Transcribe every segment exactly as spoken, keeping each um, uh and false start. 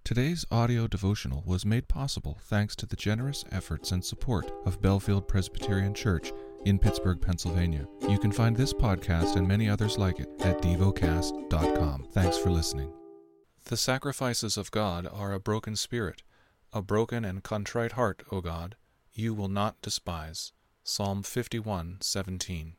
Today's audio devotional was made possible thanks to the generous efforts and support of Bellefield Presbyterian Church in Pittsburgh, Pennsylvania. You can find this podcast and many others like it at devocast dot com. Thanks for listening. The sacrifices of God are a broken spirit. A broken and contrite heart, O God, you will not despise. Psalm fifty-one, seventeen.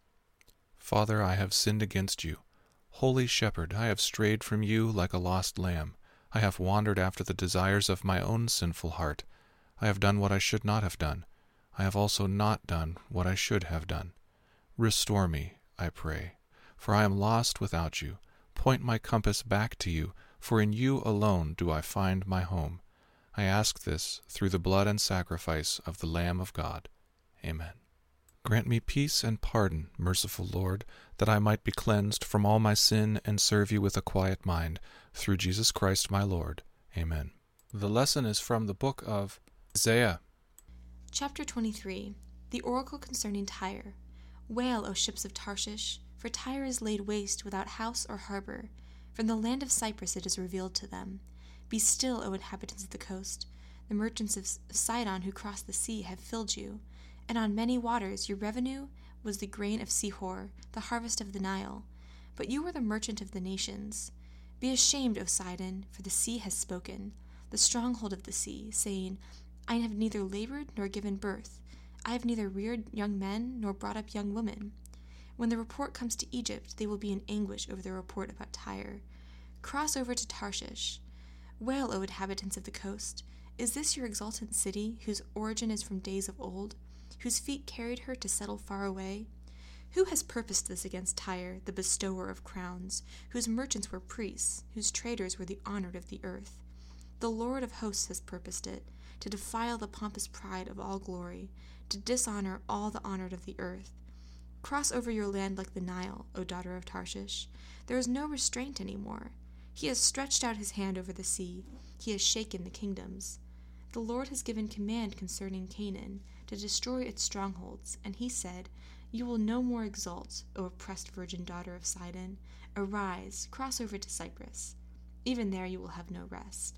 Father, I have sinned against you. Holy Shepherd, I have strayed from you like a lost lamb. I have wandered after the desires of my own sinful heart. I have done what I should not have done. I have also not done what I should have done. Restore me, I pray, for I am lost without you. Point my compass back to you, for in you alone do I find my home. I ask this through the blood and sacrifice of the Lamb of God. Amen. Grant me peace and pardon, merciful Lord, that I might be cleansed from all my sin and serve you with a quiet mind, through Jesus Christ my Lord. Amen. The lesson is from the book of Isaiah. Chapter twenty-three. The Oracle Concerning Tyre. Wail, O ships of Tarshish, for Tyre is laid waste without house or harbor. From the land of Cyprus it is revealed to them. Be still, O inhabitants of the coast. The merchants of Sidon who cross the sea have filled you. And on many waters your revenue was the grain of Sihor, the harvest of the Nile. But you were the merchant of the nations. Be ashamed, O Sidon, for the sea has spoken, the stronghold of the sea, saying, I have neither labored nor given birth. I have neither reared young men nor brought up young women. When the report comes to Egypt, they will be in anguish over the report about Tyre. Cross over to Tarshish. Wail, O inhabitants of the coast. Is this your exultant city, whose origin is from days of old, whose feet carried her to settle far away? Who has purposed this against Tyre, the bestower of crowns, whose merchants were priests, whose traders were the honored of the earth? The Lord of hosts has purposed it, to defile the pompous pride of all glory, to dishonor all the honored of the earth. Cross over your land like the Nile, O daughter of Tarshish. There is no restraint any more. He has stretched out his hand over the sea. He has shaken the kingdoms. The Lord has given command concerning Canaan, to destroy its strongholds, and he said, You will no more exult, O oppressed virgin daughter of Sidon. Arise, cross over to Cyprus. Even there you will have no rest.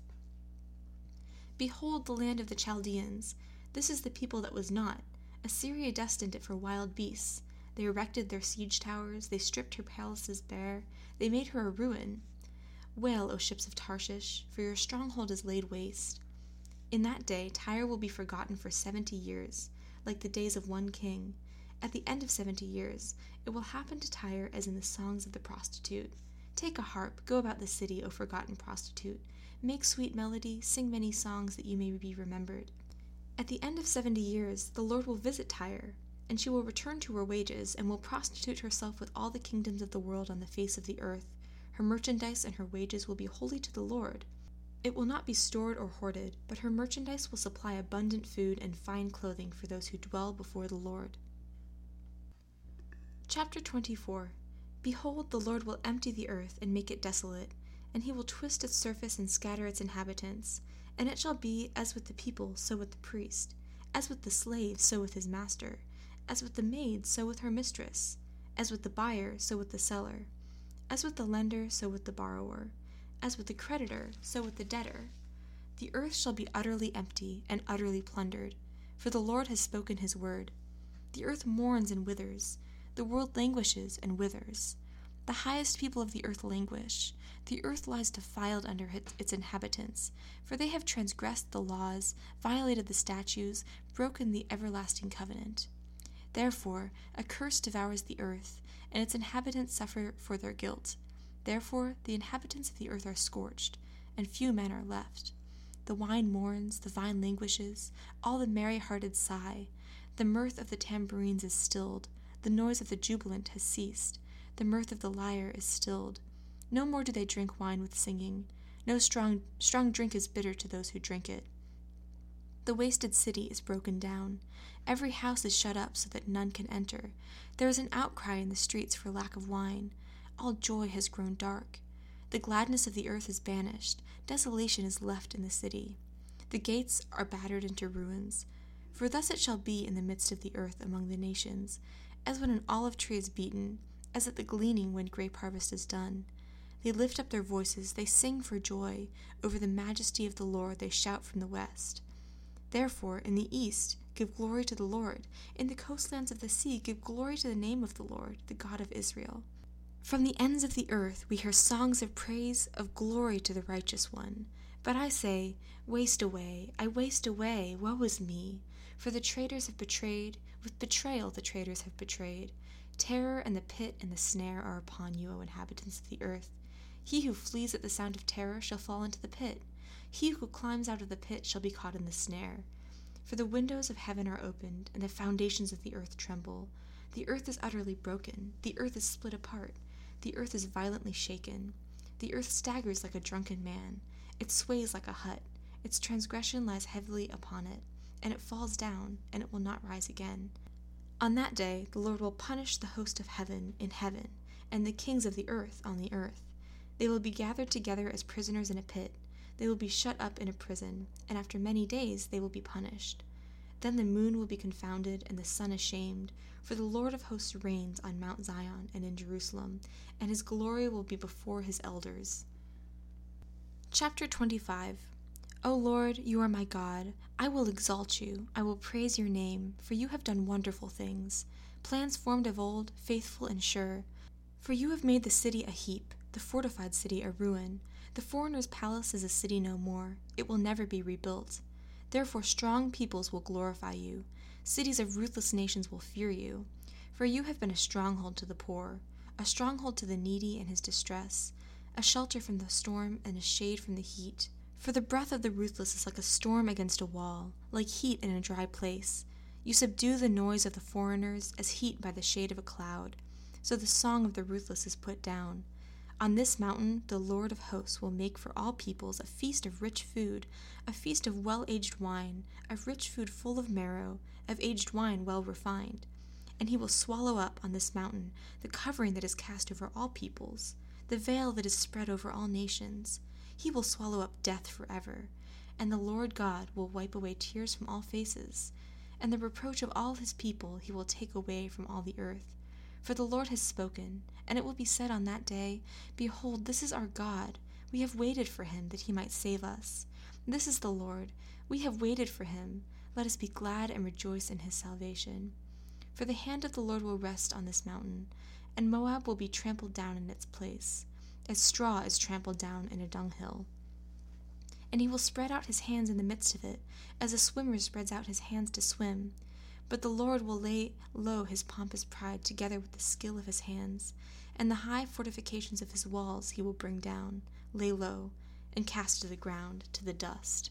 Behold the land of the Chaldeans. This is the people that was not. Assyria destined it for wild beasts. They erected their siege towers, they stripped her palaces bare, they made her a ruin. Wail, O ships of Tarshish, for your stronghold is laid waste. In that day Tyre will be forgotten for seventy years, like the days of one king. At the end of seventy years, it will happen to Tyre as in the songs of the prostitute. Take a harp, go about the city, O forgotten prostitute. Make sweet melody, sing many songs that you may be remembered. At the end of seventy years, the Lord will visit Tyre, and she will return to her wages, and will prostitute herself with all the kingdoms of the world on the face of the earth. Her merchandise and her wages will be holy to the Lord. It will not be stored or hoarded, but her merchandise will supply abundant food and fine clothing for those who dwell before the Lord. Chapter twenty-four. Behold, the Lord will empty the earth and make it desolate, and he will twist its surface and scatter its inhabitants. And it shall be as with the people, so with the priest, as with the slave, so with his master, as with the maid, so with her mistress, as with the buyer, so with the seller, as with the lender, so with the borrower, as with the creditor, so with the debtor. The earth shall be utterly empty and utterly plundered, for the Lord has spoken his word. The earth mourns and withers, the world languishes and withers. The highest people of the earth languish. The earth lies defiled under its inhabitants, for they have transgressed the laws, violated the statutes, broken the everlasting covenant. Therefore, a curse devours the earth, and its inhabitants suffer for their guilt. Therefore, the inhabitants of the earth are scorched, and few men are left. The wine mourns, the vine languishes, all the merry-hearted sigh. The mirth of the tambourines is stilled, the noise of the jubilant has ceased. The mirth of the lyre is stilled. No more do they drink wine with singing. No strong, strong drink is bitter to those who drink it. The wasted city is broken down. Every house is shut up so that none can enter. There is an outcry in the streets for lack of wine. All joy has grown dark. The gladness of the earth is banished. Desolation is left in the city. The gates are battered into ruins. For thus it shall be in the midst of the earth among the nations, as when an olive tree is beaten, as at the gleaning when grape harvest is done. They lift up their voices, they sing for joy. Over the majesty of the Lord they shout from the west. Therefore, in the east, give glory to the Lord. In the coastlands of the sea, give glory to the name of the Lord, the God of Israel. From the ends of the earth we hear songs of praise, of glory to the righteous one. But I say, waste away, I waste away, woe is me. For the traitors have betrayed, with betrayal the traitors have betrayed. Terror and the pit and the snare are upon you, O inhabitants of the earth. He who flees at the sound of terror shall fall into the pit. He who climbs out of the pit shall be caught in the snare. For the windows of heaven are opened, and the foundations of the earth tremble. The earth is utterly broken, the earth is split apart, the earth is violently shaken. The earth staggers like a drunken man, it sways like a hut, its transgression lies heavily upon it, and it falls down, and it will not rise again. On that day the Lord will punish the host of heaven in heaven, and the kings of the earth on the earth. They will be gathered together as prisoners in a pit. They will be shut up in a prison, and after many days they will be punished. Then the moon will be confounded, and the sun ashamed, for the Lord of hosts reigns on Mount Zion and in Jerusalem, and his glory will be before his elders. Chapter twenty-five. O Lord, you are my God. I will exalt you. I will praise your name, for you have done wonderful things, plans formed of old, faithful and sure. For you have made the city a heap, the fortified city a ruin. The foreigner's palace is a city no more. It will never be rebuilt. Therefore strong peoples will glorify you. Cities of ruthless nations will fear you. For you have been a stronghold to the poor, a stronghold to the needy in his distress, a shelter from the storm and a shade from the heat. For the breath of the ruthless is like a storm against a wall, like heat in a dry place. You subdue the noise of the foreigners as heat by the shade of a cloud. So the song of the ruthless is put down. On this mountain the Lord of hosts will make for all peoples a feast of rich food, a feast of well-aged wine, of rich food full of marrow, of aged wine well refined. And he will swallow up on this mountain the covering that is cast over all peoples, the veil that is spread over all nations. He will swallow up death forever, and the Lord God will wipe away tears from all faces, and the reproach of all his people he will take away from all the earth. For the Lord has spoken, and it will be said on that day, Behold, this is our God. We have waited for him, that he might save us. This is the Lord. We have waited for him. Let us be glad and rejoice in his salvation. For the hand of the Lord will rest on this mountain, and Moab will be trampled down in its place, as straw is trampled down in a dunghill. And he will spread out his hands in the midst of it, as a swimmer spreads out his hands to swim. But the Lord will lay low his pompous pride together with the skill of his hands, and the high fortifications of his walls he will bring down, lay low, and cast to the ground, to the dust.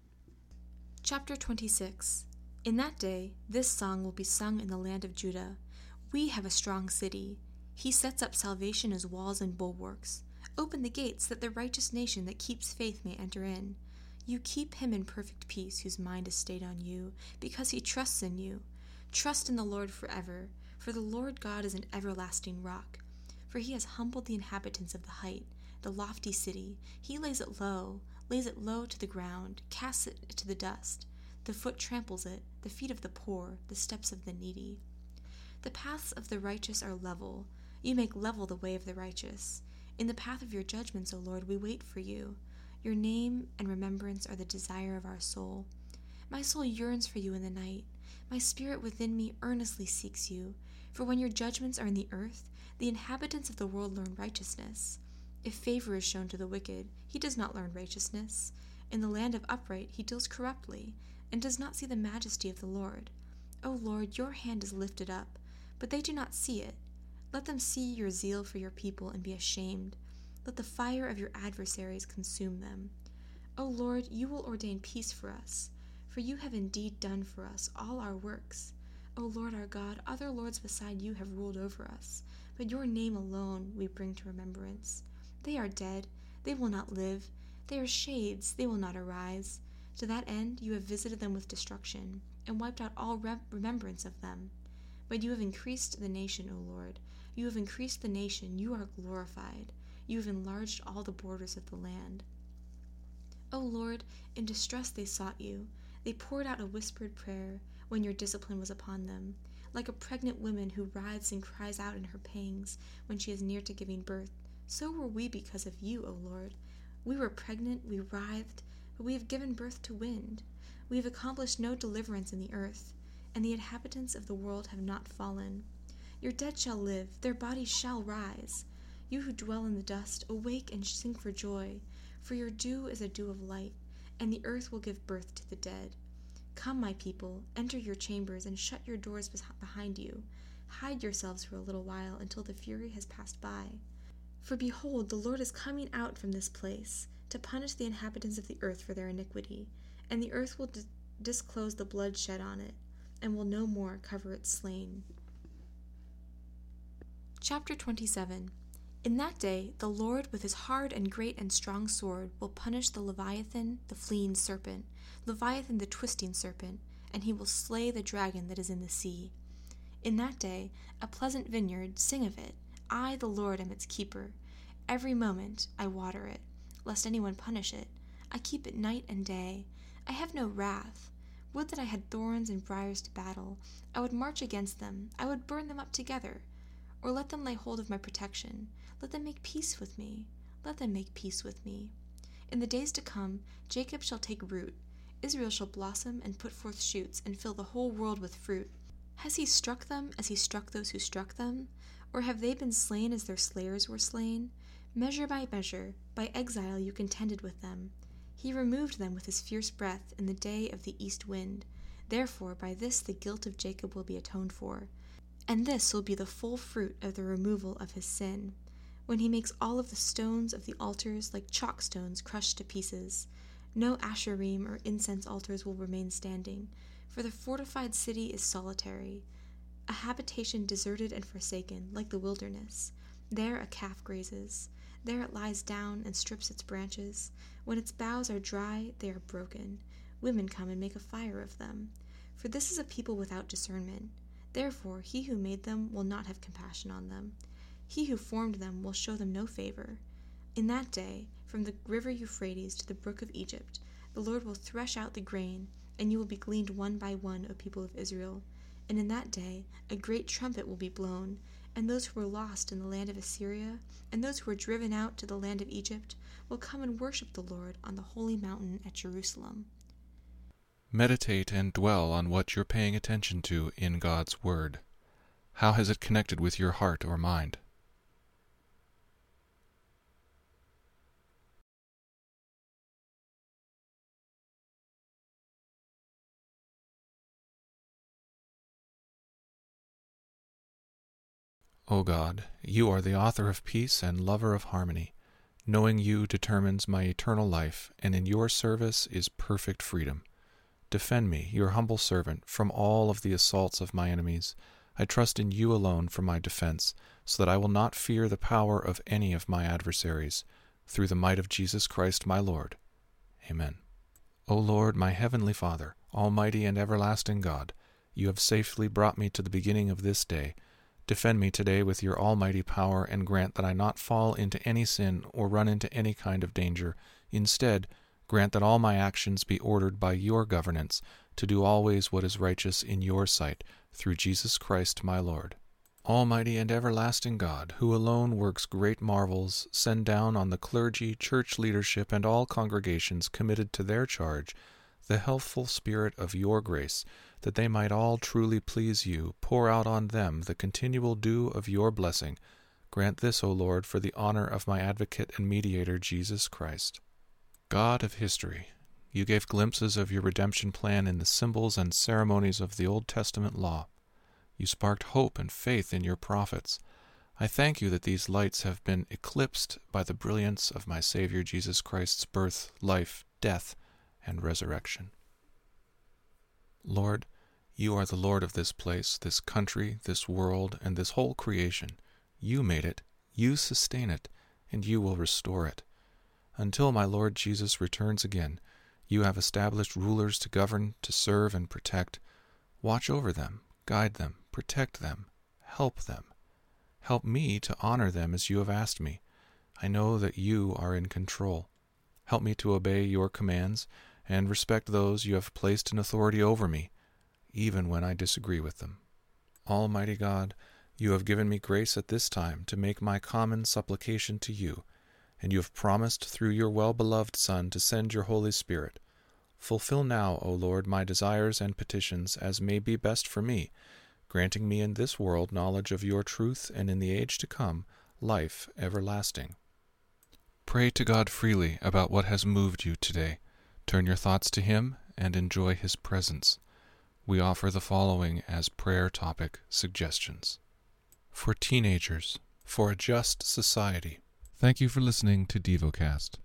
Chapter twenty-six. In that day this song will be sung in the land of Judah. We have a strong city. He sets up salvation as walls and bulwarks. Open the gates, that the righteous nation that keeps faith may enter in. You keep him in perfect peace, whose mind is stayed on you, because he trusts in you. Trust in the Lord forever, for the Lord God is an everlasting rock. For he has humbled the inhabitants of the height, the lofty city. He lays it low, lays it low to the ground, casts it to the dust. The foot tramples it, the feet of the poor, the steps of the needy. The paths of the righteous are level. You make level the way of the righteous. In the path of your judgments, O Lord, we wait for you. Your name and remembrance are the desire of our soul. My soul yearns for you in the night. My spirit within me earnestly seeks you. For when your judgments are in the earth, the inhabitants of the world learn righteousness. If favor is shown to the wicked, he does not learn righteousness. In the land of upright he deals corruptly, and does not see the majesty of the Lord. O Lord, your hand is lifted up, but they do not see it. Let them see your zeal for your people and be ashamed. Let the fire of your adversaries consume them. O Lord, you will ordain peace for us, for you have indeed done for us all our works. O Lord our God, other lords beside you have ruled over us, but your name alone we bring to remembrance. They are dead, they will not live. They are shades, they will not arise. To that end you have visited them with destruction, and wiped out all rem- remembrance of them. But you have increased the nation, O Lord. You have increased the nation, you are glorified. You have enlarged all the borders of the land. O Lord, in distress they sought you. They poured out a whispered prayer when your discipline was upon them, like a pregnant woman who writhes and cries out in her pangs when she is near to giving birth. So were we because of you, O Lord. We were pregnant, we writhed, but we have given birth to wind. We have accomplished no deliverance in the earth, and the inhabitants of the world have not fallen. Your dead shall live, their bodies shall rise. You who dwell in the dust, awake and sing for joy, for your dew is a dew of light, and the earth will give birth to the dead. Come, my people, enter your chambers and shut your doors behind you. Hide yourselves for a little while until the fury has passed by. For behold, the Lord is coming out from this place to punish the inhabitants of the earth for their iniquity, and the earth will dis- disclose the blood shed on it, and will no more cover its slain. Chapter twenty-seven. In that day the Lord with his hard and great and strong sword will punish the Leviathan, the fleeing serpent, Leviathan the twisting serpent, and he will slay the dragon that is in the sea. In that day a pleasant vineyard, sing of it. I, the Lord, am its keeper. Every moment I water it, lest anyone punish it. I keep it night and day. I have no wrath. Would that I had thorns and briars to battle. I would march against them. I would burn them up together. Or let them lay hold of my protection. Let them make peace with me. Let them make peace with me. In the days to come, Jacob shall take root. Israel shall blossom and put forth shoots and fill the whole world with fruit. Has he struck them as he struck those who struck them? Or have they been slain as their slayers were slain? Measure by measure, by exile you contended with them. He removed them with his fierce breath in the day of the east wind. Therefore by this the guilt of Jacob will be atoned for. And this will be the full fruit of the removal of his sin, when he makes all of the stones of the altars like chalk stones crushed to pieces. No asherim or incense altars will remain standing, for the fortified city is solitary, a habitation deserted and forsaken, like the wilderness. There a calf grazes. There it lies down and strips its branches. When its boughs are dry, they are broken. Women come and make a fire of them. For this is a people without discernment. Therefore he who made them will not have compassion on them. He who formed them will show them no favor. In that day, from the river Euphrates to the brook of Egypt, the Lord will thresh out the grain, and you will be gleaned one by one, O people of Israel. And in that day a great trumpet will be blown, and those who were lost in the land of Assyria, and those who were driven out to the land of Egypt, will come and worship the Lord on the holy mountain at Jerusalem. Meditate and dwell on what you're paying attention to in God's Word. How has it connected with your heart or mind? O God, you are the author of peace and lover of harmony. Knowing you determines my eternal life, and in your service is perfect freedom. Defend me, your humble servant, from all of the assaults of my enemies. I trust in you alone for my defense, so that I will not fear the power of any of my adversaries. Through the might of Jesus Christ my Lord. Amen. O Lord, my heavenly Father, almighty and everlasting God, you have safely brought me to the beginning of this day. Defend me today with your almighty power, and grant that I not fall into any sin or run into any kind of danger. Instead, grant that all my actions be ordered by your governance, to do always what is righteous in your sight, through Jesus Christ my Lord. Almighty and everlasting God, who alone works great marvels, send down on the clergy, church leadership, and all congregations committed to their charge the healthful spirit of your grace, that they might all truly please you. Pour out on them the continual dew of your blessing. Grant this, O Lord, for the honor of my advocate and mediator, Jesus Christ. God of history, you gave glimpses of your redemption plan in the symbols and ceremonies of the Old Testament law. You sparked hope and faith in your prophets. I thank you that these lights have been eclipsed by the brilliance of my Savior Jesus Christ's birth, life, death, and resurrection. Lord, you are the Lord of this place, this country, this world, and this whole creation. You made it, you sustain it, and you will restore it. Until my Lord Jesus returns again, you have established rulers to govern, to serve, and protect. Watch over them, guide them, protect them, help them. Help me to honor them as you have asked me. I know that you are in control. Help me to obey your commands and respect those you have placed in authority over me, even when I disagree with them. Almighty God, You have given me grace at this time to make my common supplication to you, and you have promised through your well-beloved Son to send your Holy Spirit. Fulfill now, O Lord, my desires and petitions as may be best for me, granting me in this world knowledge of your truth, and in the age to come, life everlasting. Pray to God freely about what has moved you today. Turn your thoughts to Him and enjoy His presence. We offer the following as prayer topic suggestions. For teenagers, for a just society. Thank you for listening to DevoCast.